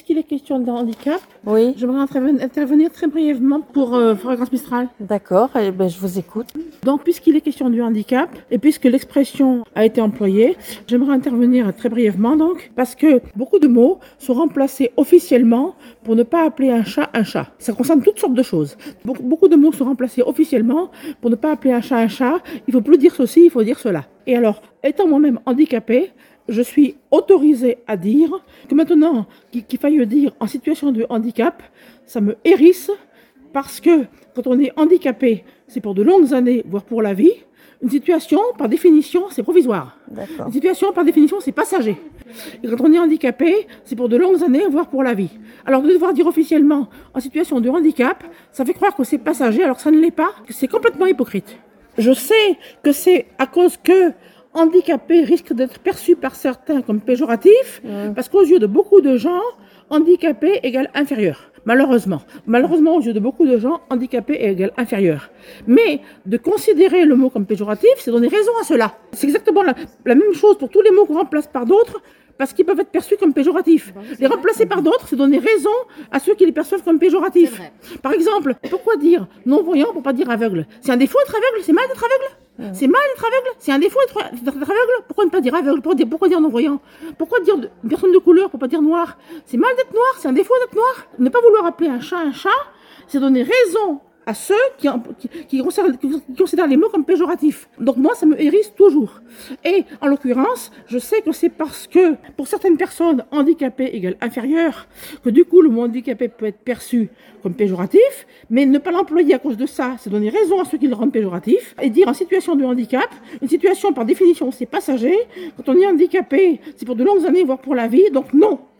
puisqu'il est question de handicap, Oui, j'aimerais intervenir très brièvement pour Fréquence Mistral. d'accord. Eh ben, je vous écoute. Donc, puisqu'il est question du handicap, et puisque l'expression a été employée, j'aimerais intervenir très brièvement, donc, parce que beaucoup de mots sont remplacés officiellement pour ne pas appeler un chat un chat. Ça concerne toutes sortes de choses. Beaucoup de mots sont remplacés officiellement pour ne pas appeler un chat un chat. Il faut plus dire ceci, il faut dire cela. Et alors, étant moi-même handicapée, je suis autorisée à dire que maintenant qu'il faille dire en situation de handicap, ça me hérisse parce que quand on est handicapé, c'est pour de longues années, voire pour la vie. Une situation, par définition, c'est provisoire. D'accord. Une situation, par définition, c'est passager. Et quand on est handicapé, c'est pour de longues années, voire pour la vie. Alors de devoir dire officiellement en situation de handicap, ça fait croire que c'est passager, alors que ça ne l'est pas, que c'est complètement hypocrite. Je sais que c'est à cause que handicapé risque d'être perçu par certains comme péjoratif, parce qu'aux yeux de beaucoup de gens, handicapé égale inférieur. Malheureusement, aux yeux de beaucoup de gens, handicapé égale inférieur. Mais de considérer le mot comme péjoratif, c'est donner raison à cela. C'est exactement la même chose pour tous les mots qu'on remplace par d'autres, parce qu'ils peuvent être perçus comme péjoratifs. Les remplacer par d'autres, c'est donner raison à ceux qui les perçoivent comme péjoratifs. Par exemple, pourquoi dire non-voyant pour pas dire aveugle? C'est un défaut d'être aveugle? C'est mal d'être aveugle? C'est mal d'être aveugle? C'est un défaut d'être aveugle? Pourquoi ne pas dire aveugle? Pourquoi dire non-voyant? Pourquoi dire personne de couleur pour pas dire noir? C'est mal d'être noir? C'est un défaut d'être noir? Ne pas vouloir appeler un chat, c'est donner raison à ceux qui considèrent les mots comme péjoratifs. Donc moi, ça me hérisse toujours. Et en l'occurrence, je sais que c'est parce que pour certaines personnes, handicapé égale inférieur, que du coup le mot handicapé peut être perçu comme péjoratif, mais ne pas l'employer à cause de ça, c'est donner raison à ceux qui le rendent péjoratif, et dire en situation de handicap, une situation par définition c'est passager, quand on est handicapé, c'est pour de longues années, voire pour la vie, donc non.